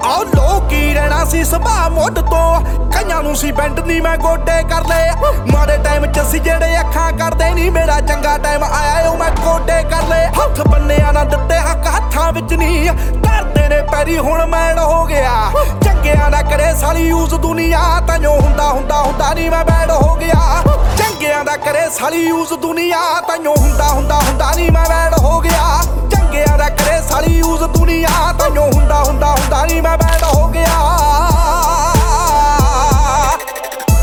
ਆਹ ਲੋਕੀ ਰਹਿਣਾ ਸੀ ਸੁਭਾ ਮੁੱਢ ਤੋਂ, ਕਈਆਂ ਨੂੰ ਸੀ ਬੈਂਡ ਨੀ ਮੈਂ ਗੋਡੇ ਕਰ ਲਏ। ਮਾੜੇ ਟਾਈਮ ਚ ਅਸੀਂ ਜਿਹੜੇ ਅੱਖਾਂ ਕਰਦੇ ਨੀ, ਮੇਰਾ ਚੰਗਾ ਟਾਈਮ ਆਇਆ ਉਹ ਮੈਂ ਗੋਡੇ ਕਰ ਲਏ। ਹੱਥ ਬੰਨਿਆ ਨਾ ਦਿੱਤੇ ਹੱਕ ਹੱਥਾਂ ਵਿੱਚ ਨੀ, ਧਰਦੇ ਨੇ ਪੈਰੀ ਹੁਣ ਮੈਨ ਹੋ ਗਿਆ। ਚੰਗਿਆਂ ਦਾ ਕਰੇ ਸਾਲੀ ਯੂਜ਼ ਦੁਨੀਆ, ਤਾਂਯੋ ਹੁੰਦਾ ਨੀ ਮੈਂ ਬੈਡ ਹੋ ਗਿਆ। ਚੰਗਿਆਂ ਦਾ ਕਰੇ ਸਾਲੀ ਯੂਜ਼ ਦੁਨੀਆ, ਤਾਂਯੋ ਹੁੰਦਾ ਨੀ ਮੈਂ ਬੈਡ ਹੋ